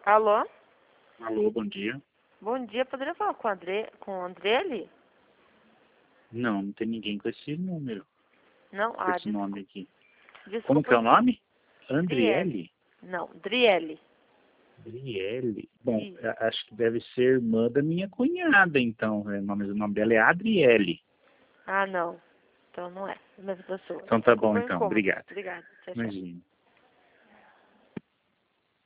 Alô? Alô, bom dia. Bom dia, poderia falar com o Andrelli? Não tem ninguém com esse número, Não? com esse nome aqui. Desculpa. Como que é o nome? Driele. Andriele? Não, Driele. Adriele. Bom, Isso. acho que deve ser irmã da minha cunhada, então. O nome dela é Adriele. Ah, não. Então não é a mesma pessoa. Então tá bom, Desculpa o então. incômodo. Obrigado. Obrigada. Tchau, tchau. Imagina.